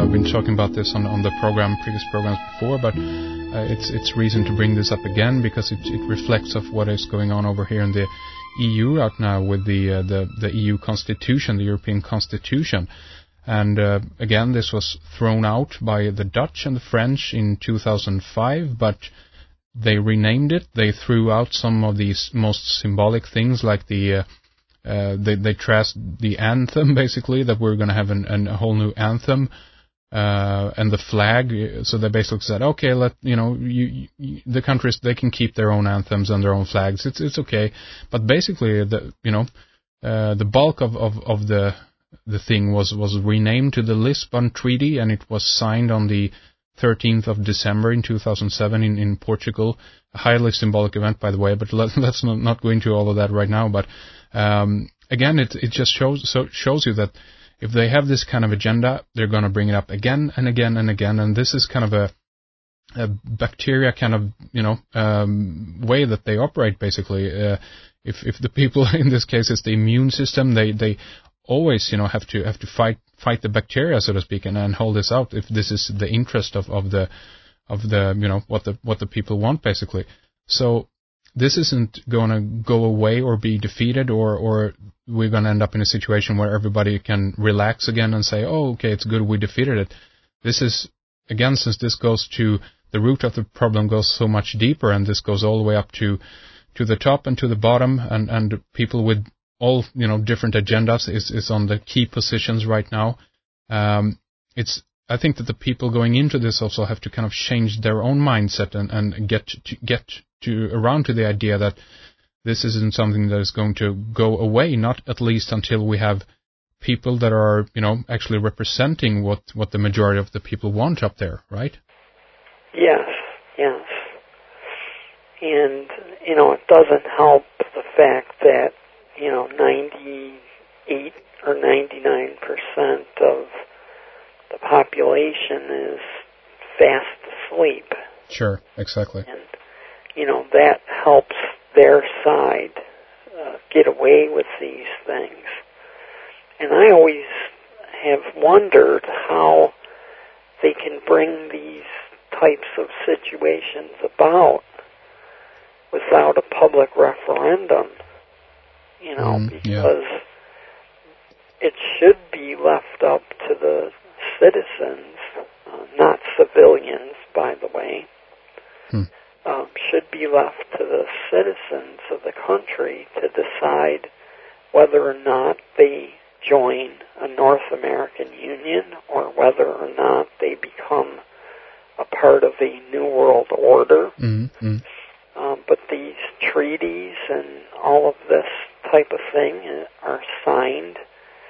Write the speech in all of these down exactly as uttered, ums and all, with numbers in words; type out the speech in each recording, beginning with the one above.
I've been talking about this on, on the program, previous programs before, but uh, it's it's reason to bring this up again because it, it reflects of what is going on over here in the E U right now with the uh, the the E U Constitution, the European Constitution. And uh, again, this was thrown out by the Dutch and the French in two thousand five, but they renamed it. They threw out some of these most symbolic things, like the uh, uh, they they trashed the anthem, basically, that we're going to have an, an, a whole new anthem, uh, and the flag. So they basically said, okay, let you know, you, you, the countries, they can keep their own anthems and their own flags. It's it's okay, but basically, the you know, uh, the bulk of of, of the The thing was, was renamed to the Lisbon Treaty, and it was signed on the thirteenth of December in two thousand seven in, in Portugal. A highly symbolic event, by the way, but let, let's not, not go into all of that right now. But um, again, it it just shows so shows you that if they have this kind of agenda, they're going to bring it up again and again and again. And this is kind of a, a bacteria kind of, you know, um, way that they operate, basically. Uh, if if the people, in this case, it's the immune system, they they always, you know, have to have to fight fight the bacteria, so to speak, and, and hold this out if this is the interest of, of the of the you know what the what the people want, basically. So this isn't going to go away or be defeated, or or we're going to end up in a situation where everybody can relax again and say, oh, okay, it's good, we defeated it. This is, again, since this goes to the root of the problem, goes so much deeper, and this goes all the way up to to the top and to the bottom, and and people with all, you know, different agendas is, is on the key positions right now. Um, it's, I think that the people going into this also have to kind of change their own mindset and, and get to, get to around to the idea that this isn't something that is going to go away, not at least until we have people that are, you know, actually representing what, what the majority of the people want up there, right? Yes, yes. And, you know, it doesn't help the fact that, you know, ninety-eight or ninety-nine percent of the population is fast asleep. Sure, exactly. And, you know, that helps their side uh, get away with these things. And I always have wondered how they can bring these types of situations about without a public referendum. You know, mm, because yeah. it should be left up to the citizens, uh, not civilians, by the way, hmm. um, should be left to the citizens of the country to decide whether or not they join a North American Union or whether or not they become a part of a New World Order. Mm-hmm. Um, but these treaties and all of this type of thing are signed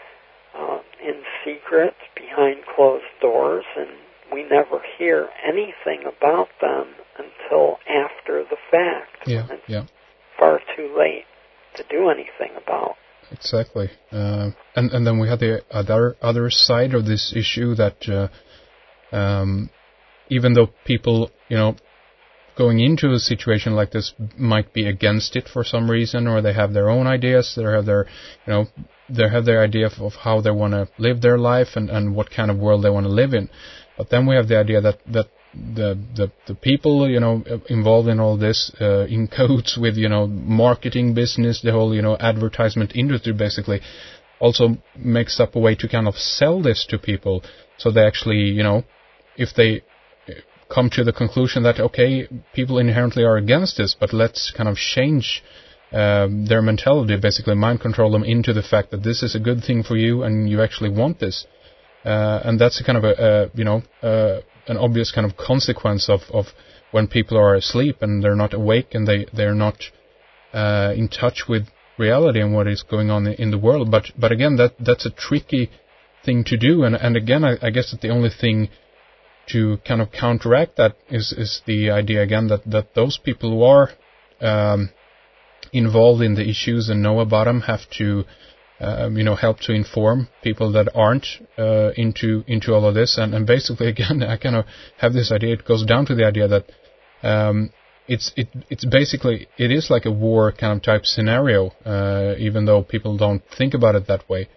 uh, in secret behind closed doors, and we never hear anything about them until after the fact. Yeah, when it's yeah. far too late to do anything about. Exactly. Uh, and, and then we have the other other side of this issue that uh, um, even though people, you know, going into a situation like this might be against it for some reason, or they have their own ideas, they have their, you know, they have their idea of, of how they want to live their life and, and what kind of world they want to live in. But then we have the idea that, that the, the, the people, you know, involved in all this, uh, in cahoots with, you know, marketing business, the whole, you know, advertisement industry basically, also makes up a way to kind of sell this to people. So they actually, you know, if they come to the conclusion that, okay, people inherently are against this, but let's kind of change um, their mentality, basically mind control them into the fact that this is a good thing for you and you actually want this. Uh, and that's a kind of a, a you know, uh, an obvious kind of consequence of, of when people are asleep and they're not awake and they, they're not uh, in touch with reality and what is going on in the world. But but again, that that's a tricky thing to do. And, and again, I, I guess that the only thing to kind of counteract that is, is the idea again that, that those people who are um, involved in the issues and know about them have to, um, you know, help to inform people that aren't uh, into into all of this. And, and basically, again, I kind of have this idea. It goes down to the idea that um, it's it it's basically it is like a war kind of type scenario, uh, even though people don't think about it that way.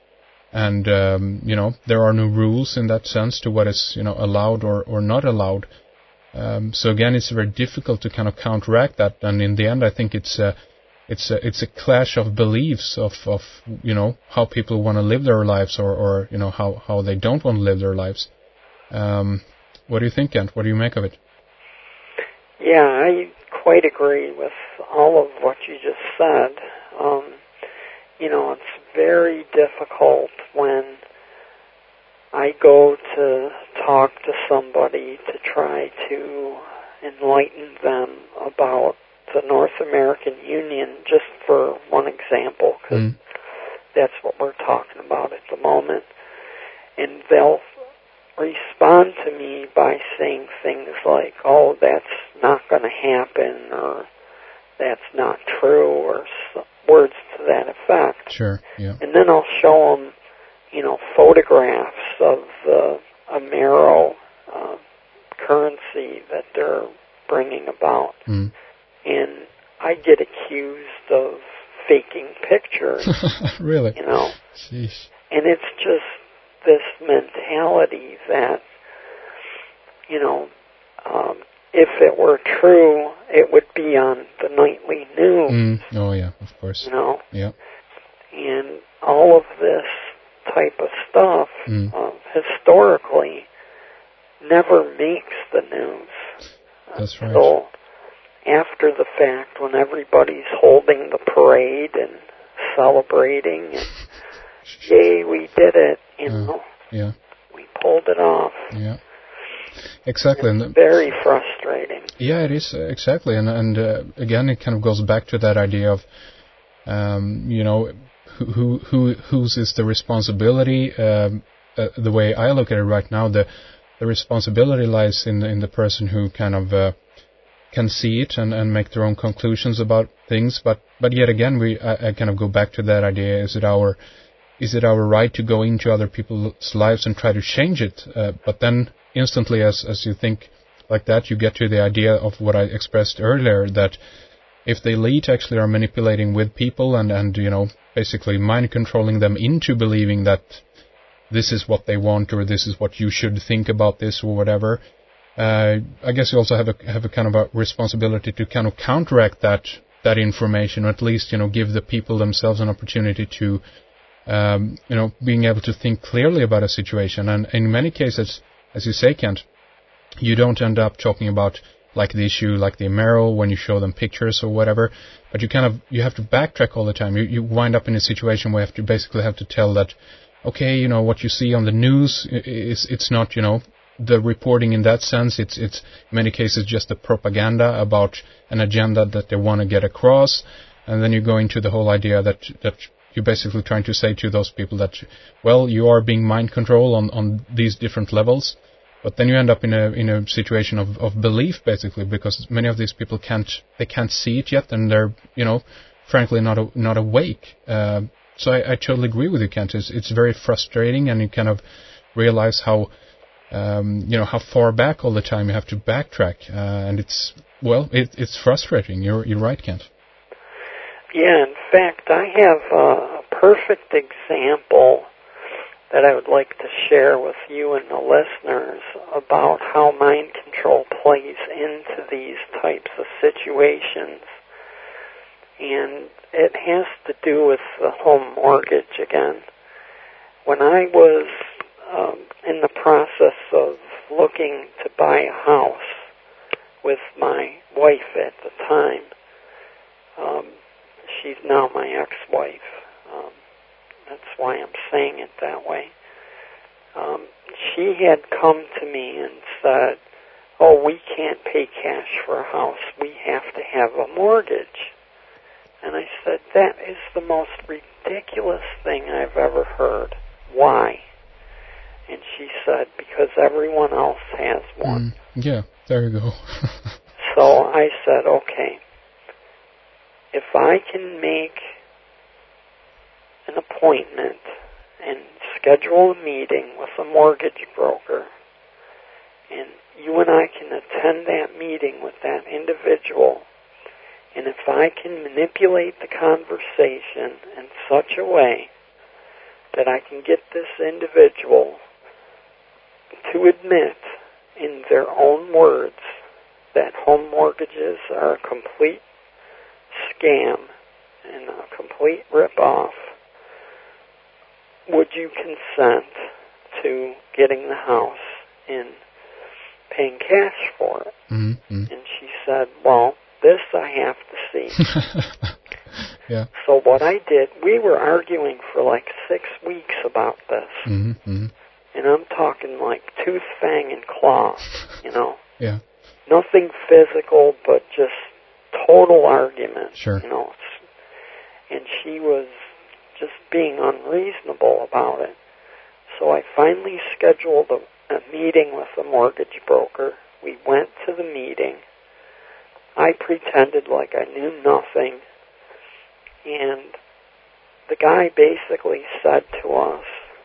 and um, you know, there are no rules in that sense to what is, you know, allowed or, or not allowed. Um, so again, it's very difficult to kind of counteract that, and in the end, I think it's a it's a it's a clash of beliefs of, of you know, how people want to live their lives, or, or you know, how, how they don't want to live their lives. Um, what do you think, Kent? What do you make of it? Yeah, I quite agree with all of what you just said. Um, you know, it's very difficult when I go to talk to somebody to try to enlighten them about the North American Union, just for one example, because mm. that's what we're talking about at the moment. And they'll respond to me by saying things like, oh, that's not going to happen, or that's not true, or some words to that effect. Sure, yeah. And then I'll show them, you know, photographs of the Amero uh, currency that they're bringing about. Mm. And I get accused of faking pictures. Really? You know? Sheesh. And it's just this mentality that, you know, um, if it were true, it would be on the nightly news. Mm. Oh, yeah, of course. You know? Yeah. And all of this type of stuff, mm. uh, historically, never makes the news. That's right. So after the fact, when everybody's holding the parade and celebrating, and yay, we did it, you uh, know, yeah. we pulled it off. Yeah, exactly. It's and very frustrating. Yeah, it is, uh, exactly. And, and uh, again, it kind of goes back to that idea of, um, you know, who, who, whose is the responsibility. Um, uh, the way I look at it right now, the the responsibility lies in, in the person who kind of uh, can see it and, and make their own conclusions about things. But, but yet again, we I, I kind of go back to that idea: is it our is it our right to go into other people's lives and try to change it? Uh, but then instantly, as as you think like that, you get to the idea of what I expressed earlier, that if the elite actually are manipulating with people and, and you know, basically mind controlling them into believing that this is what they want, or this is what you should think about this, or whatever, uh, I guess you also have a have a kind of a responsibility to kind of counteract that that information, or at least, you know, give the people themselves an opportunity to, um, you know, being able to think clearly about a situation. And in many cases, as you say, Kent, you don't end up talking about like the issue, like the Amero, when you show them pictures or whatever, but you kind of, you have to backtrack all the time. You, you wind up in a situation where you have to basically have to tell that, okay, you know, what you see on the news is, it's not, you know, the reporting in that sense. It's, it's in many cases just the propaganda about an agenda that they want to get across. And then you go into the whole idea that, that you're basically trying to say to those people that, well, you are being mind controlled on, on these different levels. But then you end up in a in a situation of, of belief, basically, because many of these people can't they can't see it yet, and they're, you know, frankly not a, not awake. Uh, so I, I totally agree with you, Kent. It's, it's very frustrating, and you kind of realize how um, you know how far back all the time you have to backtrack, uh, and it's well, it, it's frustrating. You're you're right, Kent. Yeah, in fact, I have a perfect example that I would like to share with you and the listeners about how mind control plays into these types of situations. And it has to do with the home mortgage again. When I was um, in the process of looking to buy a house with my wife at the time, um, she's now my ex-wife. Um, That's why I'm saying it that way. Um, she had come to me and said, oh, we can't pay cash for a house. We have to have a mortgage. And I said, that is the most ridiculous thing I've ever heard. Why? And she said, because everyone else has one. Mm, yeah, there you go. So I said, okay, if I can make an appointment and schedule a meeting with a mortgage broker, and you and I can attend that meeting with that individual, and if I can manipulate the conversation in such a way that I can get this individual to admit in their own words that home mortgages are a complete scam and a complete rip-off, would you consent to getting the house and paying cash for it? Mm-hmm. And she said, well, this I have to see. Yeah. So what I did, we were arguing for like six weeks about this. Mm-hmm. And I'm talking like tooth, fang, and claw, you know. Yeah. Nothing physical, but just total argument. Sure. You know. And she was just being unreasonable about it. So I finally scheduled a, a meeting with the mortgage broker. We went to the meeting. I pretended like I knew nothing. And the guy basically said to us,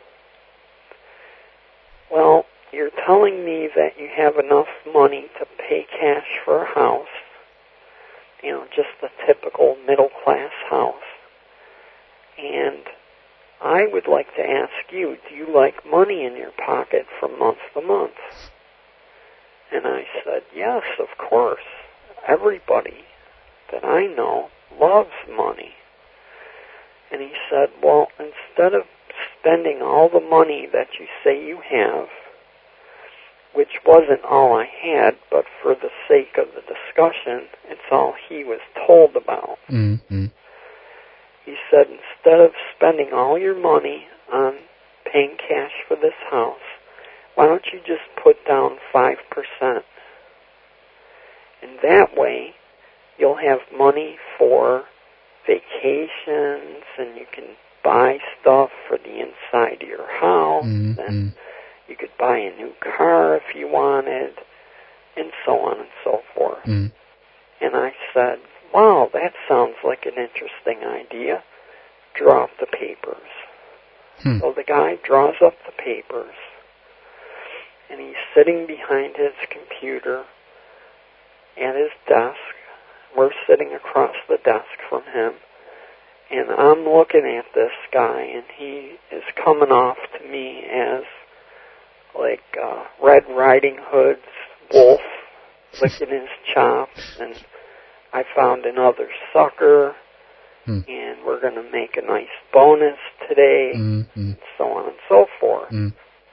well, you're telling me that you have enough money to pay cash for a house, you know, just a typical middle-class house. And I would like to ask you, do you like money in your pocket from month to month? And I said, yes, of course. Everybody that I know loves money. And he said, well, instead of spending all the money that you say you have, which wasn't all I had, but for the sake of the discussion, it's all he was told about. Mm-hmm. He said, instead of spending all your money on paying cash for this house, why don't you just put down five percent? And that way, you'll have money for vacations, and you can buy stuff for the inside of your house, Mm-hmm. and you could buy a new car if you wanted, and so on and so forth. Mm-hmm. And I said, wow, that sounds like an interesting idea. Draw up the papers. Hmm. So the guy draws up the papers, and he's sitting behind his computer at his desk. We're sitting across the desk from him, and I'm looking at this guy, and he is coming off to me as like uh, Red Riding Hood's wolf licking his chops, and I found another sucker, hmm. and we're going to make a nice bonus today, Mm-hmm. and so on and so forth. Mm.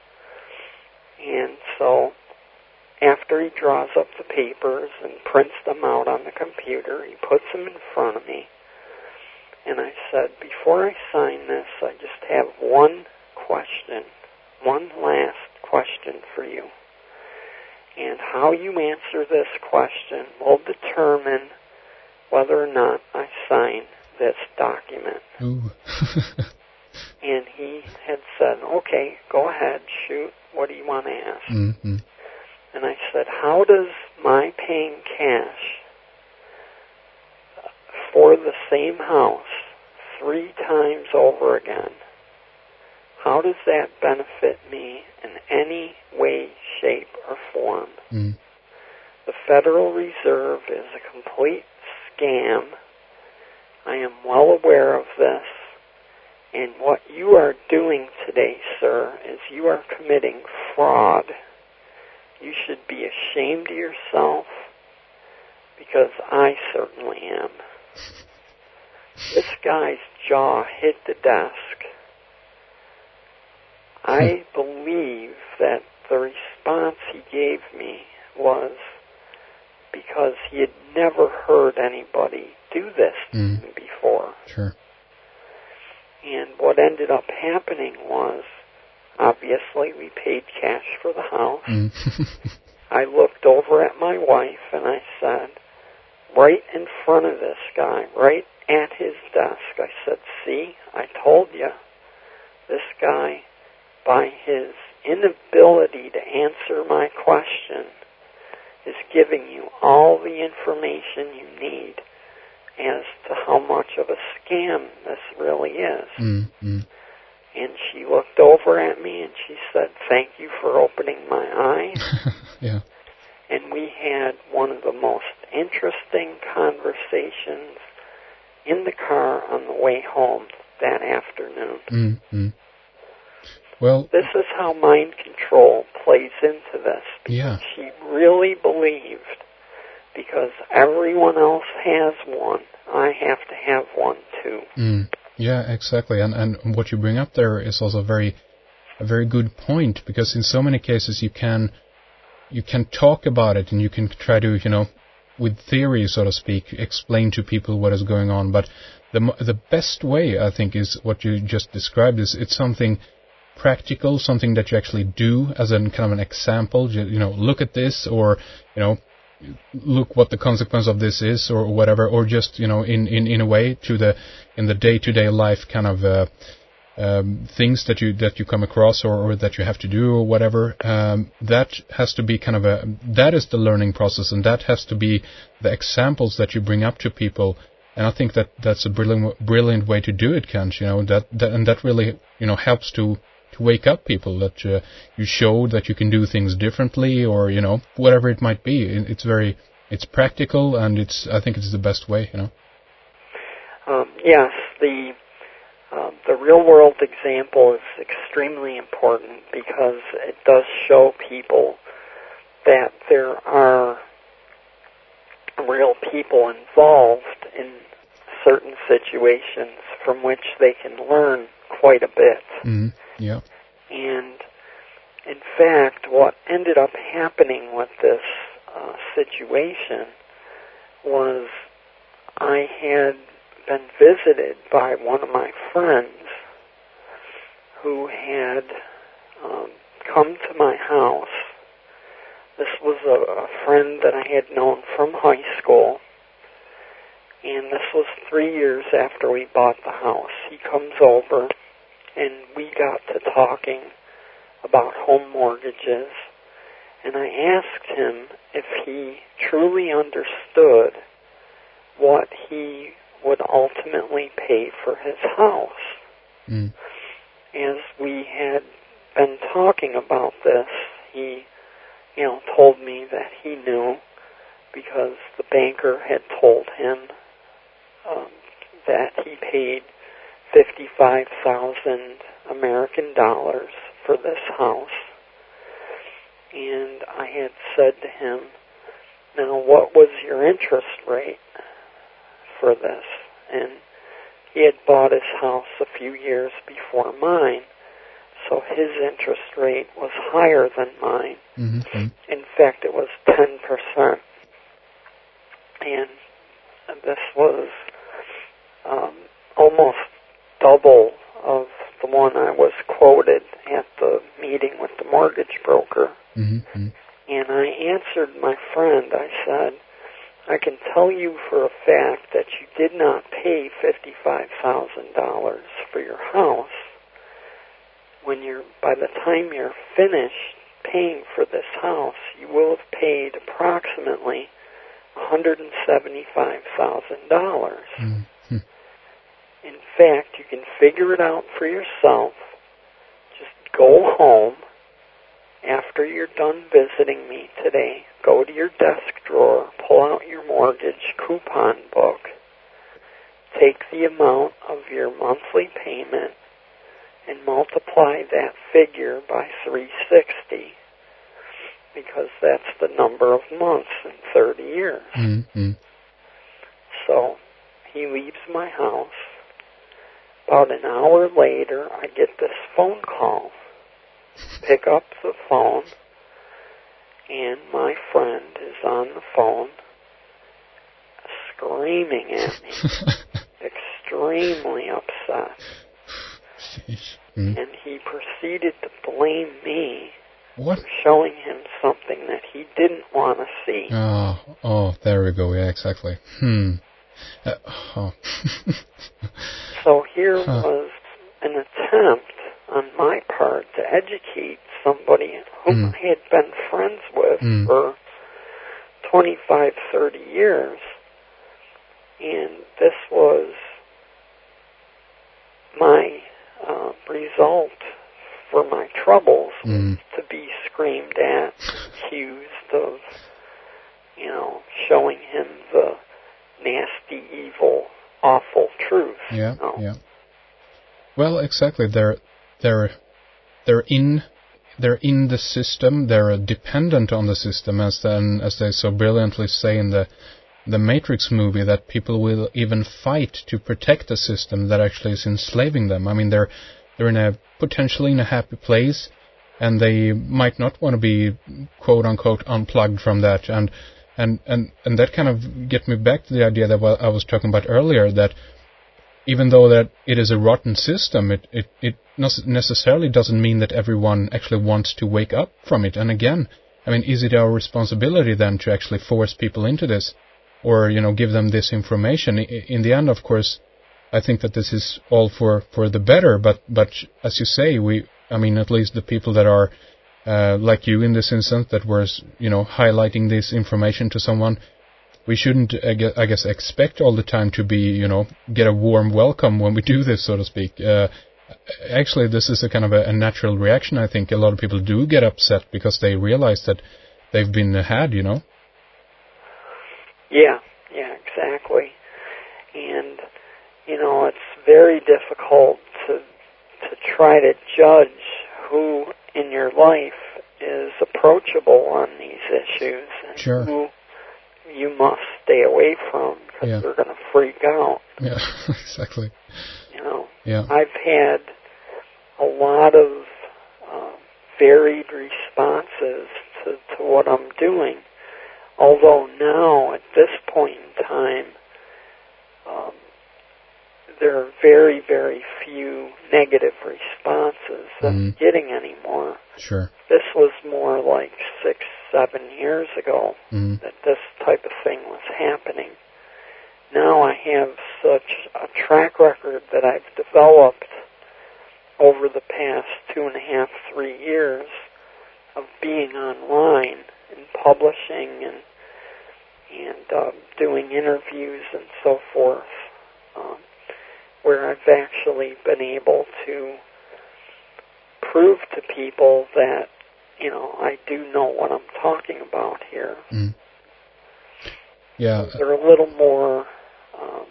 And so after he draws up the papers and prints them out on the computer, he puts them in front of me. And I said, before I sign this, I just have one question, one last question for you. And how you answer this question will determine whether or not I sign this document. Ooh. And he had said, okay, go ahead, shoot, what do you want to ask? Mm-hmm. And I said, how does my paying cash for the same house three times over again, how does that benefit me in any way, shape, or form? Mm. The Federal Reserve is a complete scam. I am well aware of this. And what you are doing today, sir, is you are committing fraud. You should be ashamed of yourself, because I certainly am. This guy's jaw hit the desk. I believe that the response he gave me was because he had never heard anybody do this Mm. to him before. Sure. And what ended up happening was, obviously, we paid cash for the house. Mm. I looked over at my wife and I said, right in front of this guy, right at his desk, I said, see, I told you, this guy, by his inability to answer my question, is giving you all the information you need as to how much of a scam this really is. Mm-hmm. And she looked over at me and she said, thank you for opening my eyes. Yeah. And we had one of the most interesting conversations in the car on the way home that afternoon. Mm-hmm. Well, this is how mind control plays into this. Because yeah. she really believed, because everyone else has one, I have to have one too. Mm. Yeah, exactly. And and what you bring up there is also very a very good point, because in so many cases you can you can talk about it and you can try to, you know, with theory, so to speak, explain to people what is going on. But the the best way, I think, is what you just described. Is it's something practical, something that you actually do as a kind of an example. You, you know, look at this, or you know, look what the consequence of this is, or whatever, or just, you know, in, in, in a way to the in the day-to-day life kind of uh, um, things that you that you come across, or, or that you have to do, or whatever. Um, that has to be kind of a that is the learning process, and that has to be the examples that you bring up to people. And I think that that's a brilliant brilliant way to do it, Kent. You know, that, that and that really, you know, helps to. to wake up people, that uh, you show that you can do things differently, or, you know, whatever it might be. It's very, it's practical, and it's, I think it's the best way, you know. Um, yes, the uh, the real world example is extremely important, because it does show people that there are real people involved in certain situations from which they can learn quite a bit. Mm-hmm. Yeah. And in fact, what ended up happening with this uh, situation was I had been visited by one of my friends who had um, come to my house. This was a, a friend that I had known from high school, and this was three years after we bought the house. He comes over, and we got to talking about home mortgages, and I asked him if he truly understood what he would ultimately pay for his house. Mm. As we had been talking about this, he, you know, told me that he knew, because the banker had told him um, that he paid fifty-five thousand American dollars for this house. And I had said to him, now, what was your interest rate for this? And he had bought his house a few years before mine, so his interest rate was higher than mine. Mm-hmm. In fact, it was ten percent. And this was um, almost double of the one I was quoted at the meeting with the mortgage broker. Mm-hmm. And I answered my friend, I said, I can tell you for a fact that you did not pay fifty-five thousand dollars for your house. When you're, by the time you're finished paying for this house, you will have paid approximately one hundred seventy-five thousand dollars. Mm-hmm. In fact, you can figure it out for yourself. Just go home after you're done visiting me today. Go to your desk drawer, pull out your mortgage coupon book, take the amount of your monthly payment, and multiply that figure by three hundred sixty, because that's the number of months in thirty years. Mm-hmm. So he leaves my house. About an hour later, I get this phone call. Pick up the phone, and my friend is on the phone screaming at me, extremely upset. Mm. And he proceeded to blame me What? for showing him something that he didn't want to see. Oh, oh, there we go. Yeah, exactly. Hmm. Uh, oh. So here huh. was an attempt on my part to educate somebody whom Mm. I had been friends with Mm. for twenty-five, thirty years. And this was my uh, result for my troubles, Mm. to be screamed at, accused of, you know, showing him the nasty, evil, awful truth. Yeah, you know? yeah. Well, exactly. There, there. they're in they're in the system, they're dependent on the system, as then as they so brilliantly say in the the Matrix movie, that people will even fight to protect the system that actually is enslaving them. I mean, they're they're in a potentially in a happy place, and they might not want to be quote unquote unplugged from that. And and and and that kind of get me back to the idea that I was talking about earlier, that even though that it is a rotten system, it, it, it necessarily doesn't mean that everyone actually wants to wake up from it. And again, I mean, is it our responsibility then to actually force people into this, or, you know, give them this information? In the end, of course, I think that this is all for, for the better, but, but as you say, we, I mean, at least the people that are, uh, like you in this instance, that was, you know, highlighting this information to someone, we shouldn't, I guess, expect all the time to be, you know, get a warm welcome when we do this, so to speak. Uh, actually, this is a kind of a, a natural reaction. I think a lot of people do get upset because they realize that they've been had, you know. Yeah, yeah, exactly. And, you know, it's very difficult to to try to judge who in your life is approachable on these issues, and sure. who you must stay away from, because yeah. they're going to freak out. Yeah, exactly. You know, yeah. I've had a lot of uh, varied responses to, to what I'm doing, although now, at this point in time, um, there are very, very few negative responses that mm-hmm. I'm getting anymore. Sure. This was more like six, seven years ago mm-hmm. that this type of thing was happening. Now I have such a track record that I've developed over the past two and a half, three years of being online and publishing and and uh, doing interviews and so forth, um, where I've actually been able to prove to people that, you know, I do know what I'm talking about here. Mm. Yeah. They're a little more um,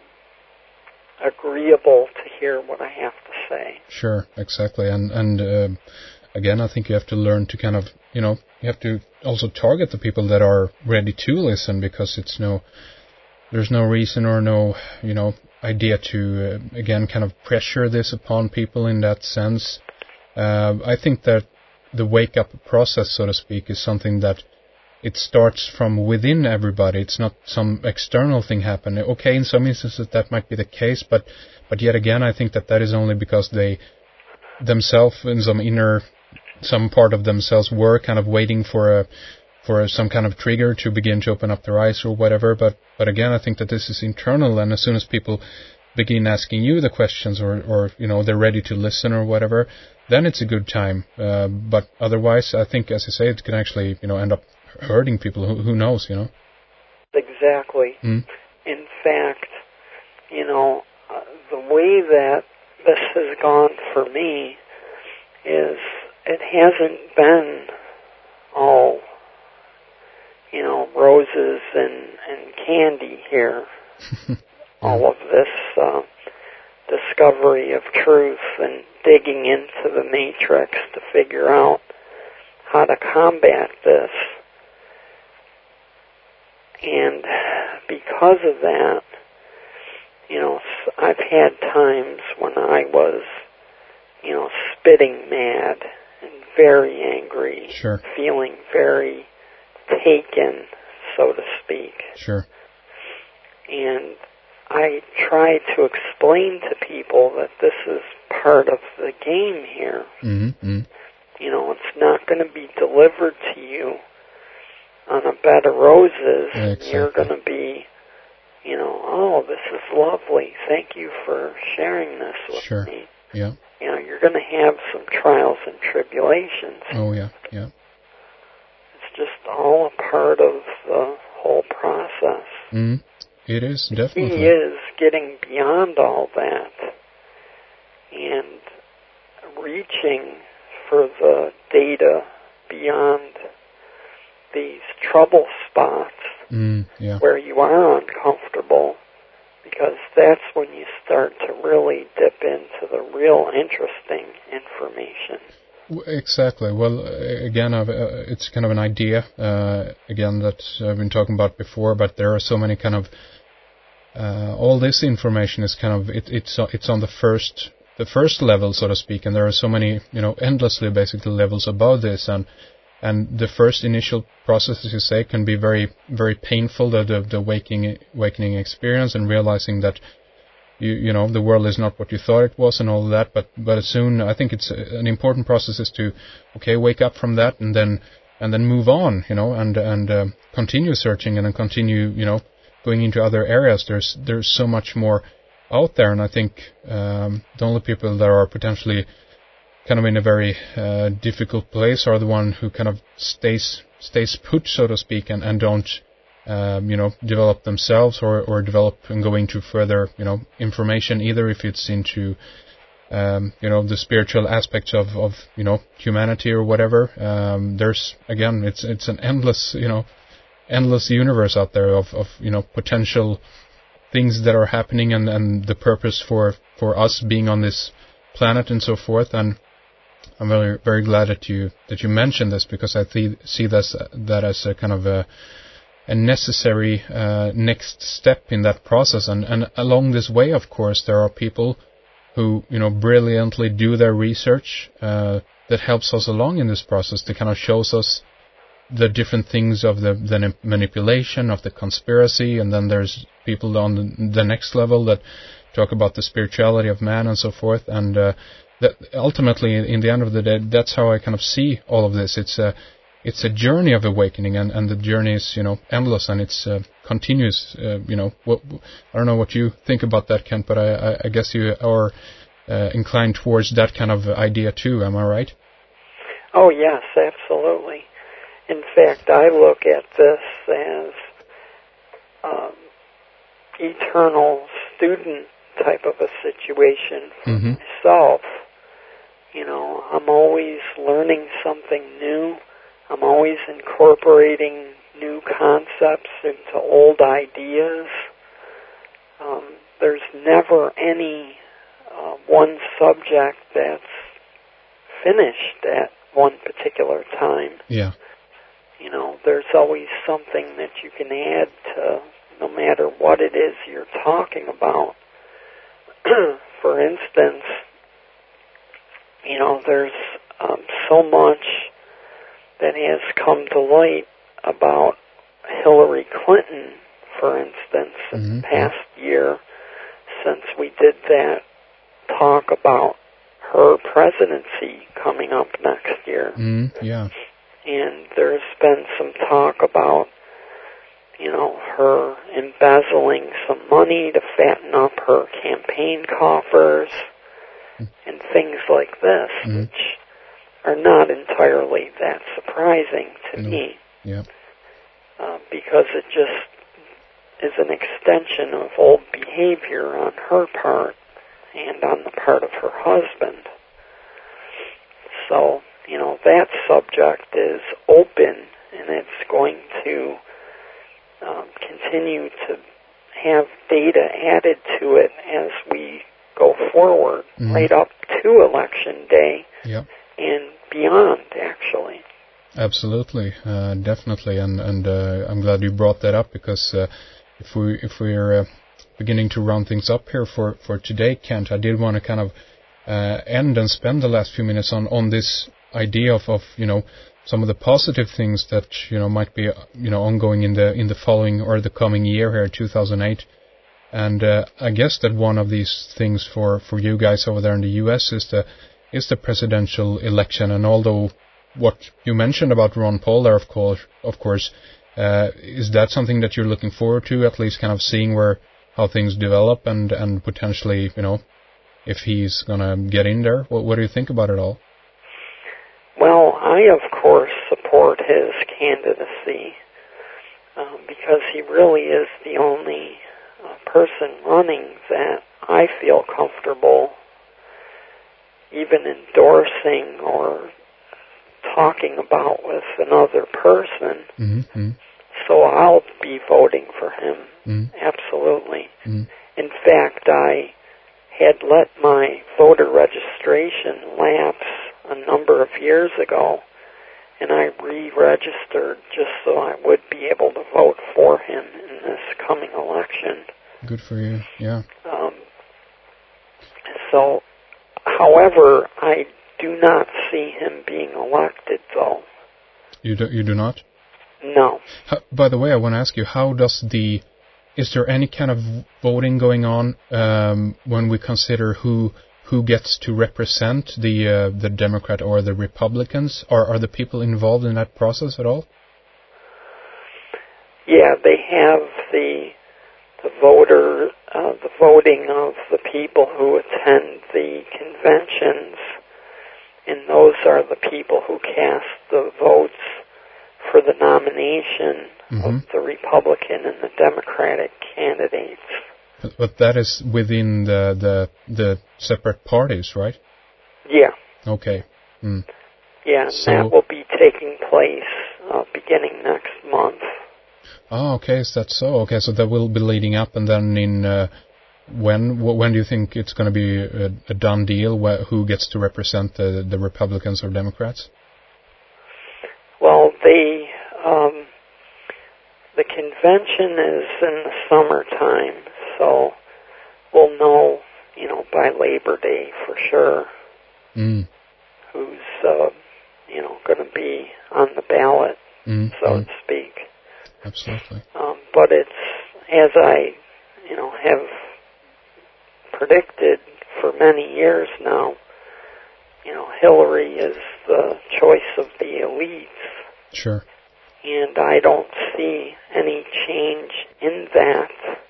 agreeable to hear what I have to say. Sure, exactly. And, and uh, again, I think you have to learn to kind of, you know, you have to also target the people that are ready to listen, because it's no, there's no reason or no, you know, idea to, uh, again, kind of pressure this upon people in that sense. Uh, I think that the wake-up process, so to speak, is something that it starts from within everybody. It's not some external thing happening. Okay, in some instances that might be the case, but but yet again, I think that that is only because they themselves, in some inner, some part of themselves, were kind of waiting for a for a, some kind of trigger to begin to open up their eyes or whatever. But but again, I think that this is internal, and as soon as people begin asking you the questions, or or you know, they're ready to listen or whatever, then it's a good time. Uh, but otherwise, I think, as I say, it can actually, you know, end up hurting people. Who, who knows, you know? Exactly. Mm. In fact, you know, uh, the way that this has gone for me is it hasn't been all, you know, roses and, and candy here. yeah. All of this uh, discovery of truth and digging into the matrix to figure out how to combat this. And because of that, you know, I've had times when I was, you know, spitting mad and very angry, sure. feeling very taken, so to speak. Sure. And I try to explain to people that this is part of the game here. Mm-hmm. You know, it's not going to be delivered to you on a bed of roses. Exactly. You're going to be, you know, oh, this is lovely. Thank you for sharing this with sure. me. Yeah. You know, you're going to have some trials and tribulations. Oh, yeah, yeah. It's just all a part of the whole process. Mm, it is, the definitely. The key is getting beyond all that and reaching for the data beyond these trouble spots mm, yeah. where you are uncomfortable, because that's when you start to really dip into the real interesting information. Exactly. Well, again, I've, uh, it's kind of an idea, uh, again, that I've been talking about before, but there are so many kind of, uh, all this information is kind of, it, it's, it's on the first, the first level, so to speak, and there are so many, you know, endlessly basically levels above this, and, and the first initial process, as you say, can be very, very painful, the, the, the waking, awakening experience, and realizing that You, you know, the world is not what you thought it was and all of that, but, but soon, I think it's a, an important process is to, okay, wake up from that and then, and then move on, you know, and, and, uh, continue searching and then continue, you know, going into other areas. There's, there's so much more out there, and I think, um, the only people that are potentially kind of in a very, uh, difficult place are the one who kind of stays, stays put, so to speak, and, and don't, Um, you know, develop themselves or, or develop and go into further, you know, information, either if it's into, um, you know, the spiritual aspects of, of, you know, humanity or whatever. Um, there's, again, it's, it's an endless, you know, endless universe out there of, of, you know, potential things that are happening and, and the purpose for, for us being on this planet and so forth. And I'm very, very glad that you, that you mentioned this, because I th- see this, that as a kind of a, a necessary uh, next step in that process, and, and along this way, of course, there are people who, you know, brilliantly do their research uh, that helps us along in this process, that kind of shows us the different things of the, the manipulation, of the conspiracy, and then there's people on the, the next level that talk about the spirituality of man and so forth, and uh, that ultimately, in the end of the day, that's how I kind of see all of this. It's a It's a journey of awakening, and, and the journey is, you know, endless, and it's uh, continuous. Uh, you know, what, I don't know what you think about that, Kent, but I, I, I guess you are uh, inclined towards that kind of idea too. Am I right? Oh yes, absolutely. In fact, I look at this as um, eternal student type of a situation for mm-hmm. myself. You know, I'm always learning something new. I'm always incorporating new concepts into old ideas. Um, there's never any uh, one subject that's finished at one particular time. Yeah. You know, there's always something that you can add to no matter what it is you're talking about. For instance, you know, there's um, so much that has come to light about Hillary Clinton, for instance, in mm-hmm. the past year, since we did that talk about her presidency coming up next year. Mm, yeah. And there's been some talk about, you know, her embezzling some money to fatten up her campaign coffers mm. and things like this, mm. which are not entirely that surprising to no. me. Yeah. Uh, because it just is an extension of old behavior on her part and on the part of her husband. So, you know, that subject is open, and it's going to um, continue to have data added to it as we go forward, mm-hmm. right up to Election Day. Yep. And beyond, actually. Absolutely, uh, definitely, and and uh, I'm glad you brought that up, because uh, if we if we're uh, beginning to round things up here for, for today, Kent, I did want to kind of uh, end and spend the last few minutes on, on this idea of, of you know some of the positive things that you know might be you know ongoing in the in the following or the coming year here, two thousand eight. And uh, I guess that one of these things for, for you guys over there in the U S is the is the presidential election. And although what you mentioned about Ron Paul there, of course, of course, uh, is that something that you're looking forward to, at least kind of seeing where how things develop and, and potentially, you know, if he's going to get in there? What, what do you think about it all? Well, I, of course, support his candidacy um, because he really is the only uh, person running that I feel comfortable even endorsing or talking about with another person. Mm-hmm. So I'll be voting for him, mm-hmm. absolutely. Mm-hmm. In fact, I had let my voter registration lapse a number number of years ago, and I re-registered just so I would be able to vote for him in this coming election. Good for you, yeah. Um, so, however, I do not see him being elected, though. You do, you do not? No. How, by the way, I want to ask you, how does the... Is there any kind of voting going on um, when we consider who who gets to represent the uh, the Democrat or the Republicans? Or are the people involved in that process at all? Yeah, they have the the voter, uh, the voting of the people who attend the conventions, and those are the people who cast the votes for the nomination mm-hmm. of the Republican and the Democratic candidates. But, but that is within the, the the separate parties, right? Yeah. Okay. Mm. Yeah, and so, that will be taking place uh, beginning next month. Oh, okay, is that so? Okay, so that will be leading up, and then in uh, when when do you think it's going to be a, a done deal? Wh- who gets to represent the, the Republicans or Democrats? Well, the um, the convention is in the summertime, so we'll know, you know, by Labor Day for sure mm. who's uh, you know going to be on the ballot, mm. so mm. to speak. Absolutely. Um, but it's, as I, you know, have predicted for many years now, you know, Hillary is the choice of the elites. Sure. And I don't see any change in that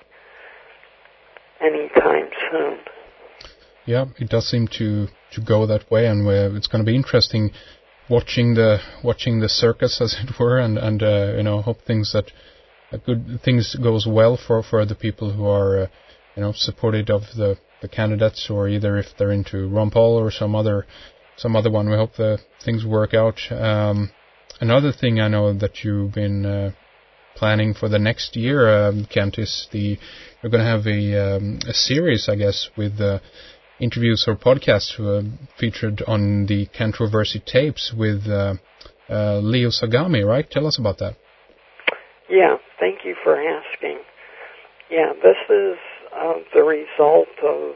anytime soon. Yeah, it does seem to, to go that way, and it's going to be interesting watching the watching the circus, as it were, and and uh, you know, hope things that uh, good things goes well for, for the people who are uh, you know supportive of the, the candidates, or either if they're into Ron Paul or some other some other one. We hope that things work out. Um, another thing I know that you've been uh, planning for the next year, um, Kent, is the you're going to have a um, a series, I guess, with uh, interviews or podcasts uh, featured on the Controversy tapes with uh, uh, Leo Sagami, right? Tell us about that. Yeah, thank you for asking. Yeah, this is uh, the result of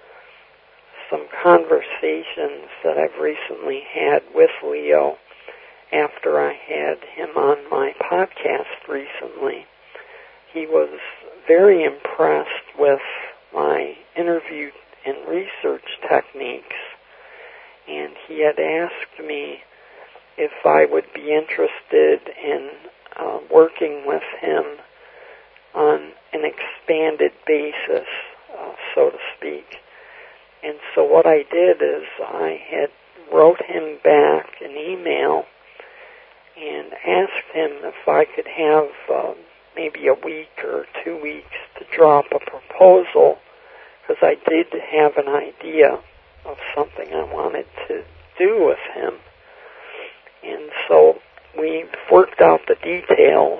some conversations that I've recently had with Leo after I had him on my podcast recently. He was very impressed with my interview and research techniques, and he had asked me if I would be interested in uh, working with him on an expanded basis, uh, so to speak. And so what I did is I had wrote him back an email and asked him if I could have uh, maybe a week or two weeks to drop a proposal, because I did have an idea of something I wanted to do with him. And so we worked out the details,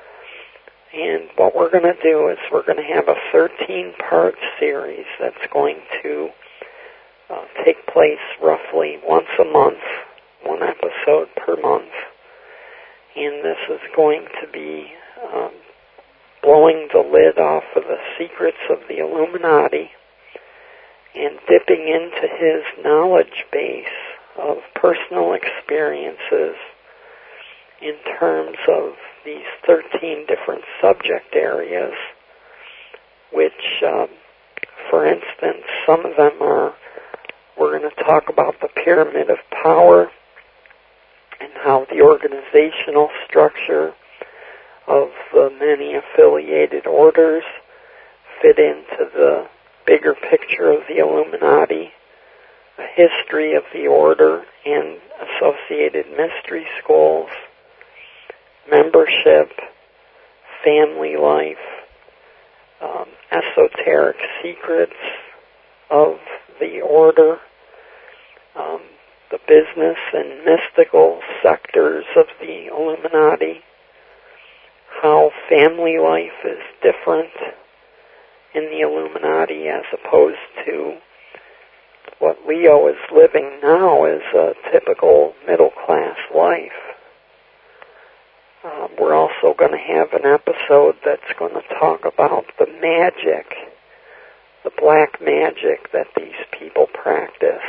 and what we're going to do is we're going to have a thirteen-part series that's going to uh, take place roughly once a month, one episode per month. And this is going to be um, blowing the lid off of the secrets of the Illuminati and dipping into his knowledge base of personal experiences in terms of these thirteen different subject areas, which, um, for instance, some of them are, we're going to talk about the pyramid of power and how the organizational structure of the many affiliated orders fit into the bigger picture of the Illuminati, a history of the order and associated mystery schools, membership, family life, um, esoteric secrets of the order, um, the business and mystical sectors of the Illuminati, how family life is different in the Illuminati as opposed to what Leo is living now is a typical middle-class life. Uh, we're also going to have an episode that's going to talk about the magic, the black magic that these people practice.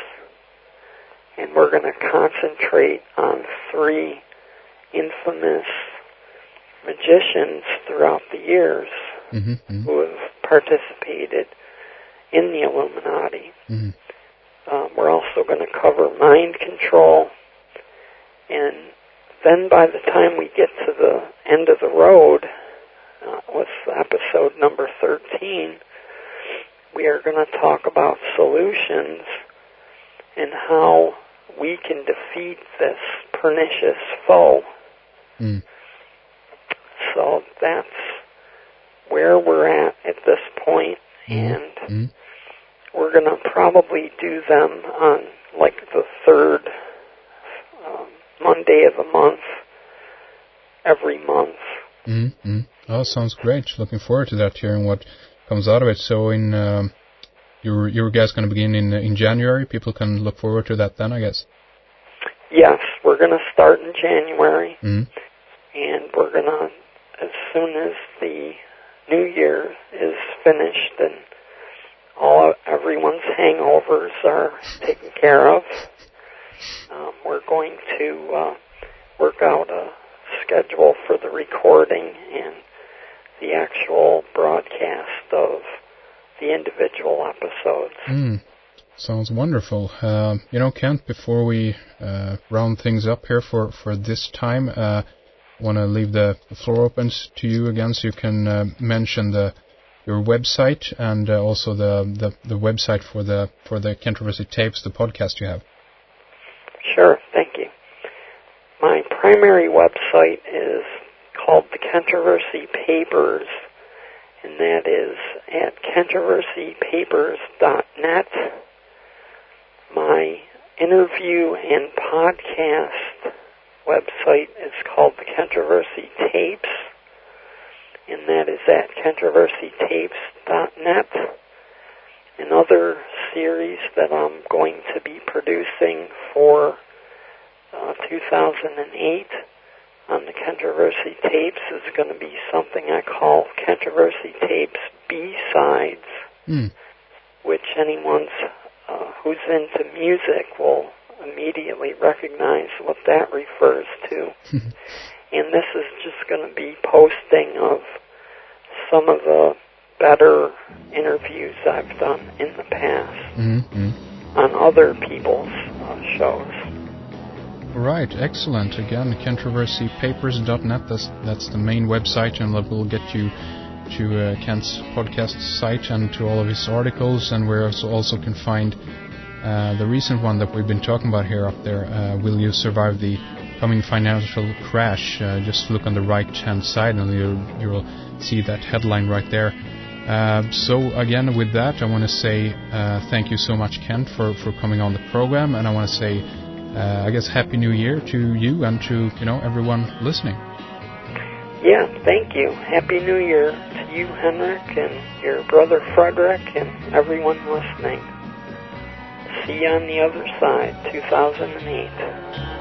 And we're going to concentrate on three infamous magicians throughout the years mm-hmm, mm-hmm. who have participated in the Illuminati. Mm-hmm. Um, we're also going to cover mind control, and then by the time we get to the end of the road, uh, with episode number thirteen, we are going to talk about solutions and how we can defeat this pernicious foe. Mm. So that's where we're at at this point, mm. and mm. we're going to probably do them on like the third um, Monday of the month, every month. Mm-hmm. Oh, sounds great. Looking forward to that, hearing what comes out of it. So in um, your your guys going to begin in in January. People can look forward to that then, I guess. Yes, we're going to start in January, mm-hmm. and we're going to, as soon as the new year is finished and all everyone's hangovers are taken care of, um, we're going to uh, work out a schedule for the recording and the actual broadcast of the individual episodes. Mm. Sounds wonderful. Uh, you know, Kent, before we uh, round things up here for, for this time, uh, I want to leave the floor open to you again so you can uh, mention the your website and uh, also the, the, the website for the for the Controversy Tapes, the podcast you have. Sure, thank you. My primary website is called the Controversy Papers, and that is at controversy papers dot net. My interview and podcast website is called the Controversy Tapes, and that is at controversy tapes dot net. Another series that I'm going to be producing for uh, two thousand eight on the Controversy Tapes is going to be something I call Controversy Tapes B-Sides, mm. which anyone's uh, who's into music will immediately recognize what that refers to. And this is just going to be posting of some of the better interviews I've done in the past mm-hmm. on other people's uh, shows. Right, excellent. Again, controversy papers dot net, that's, that's the main website, and that will get you to uh, Kent's podcast site and to all of his articles, and where also, also can find uh, the recent one that we've been talking about here up there, uh, Will You Survive the Coming Financial Crash? Uh, just look on the right-hand side and you'll, you'll see that headline right there. Uh, so again, with that, I want to say uh, thank you so much, Kent, for, for coming on the program, and I want to say, uh, I guess, Happy New Year to you and to, you know, everyone listening. Yeah, thank you. Happy New Year to you, Henrik, and your brother Frederick, and everyone listening. See you on the other side, two thousand eight.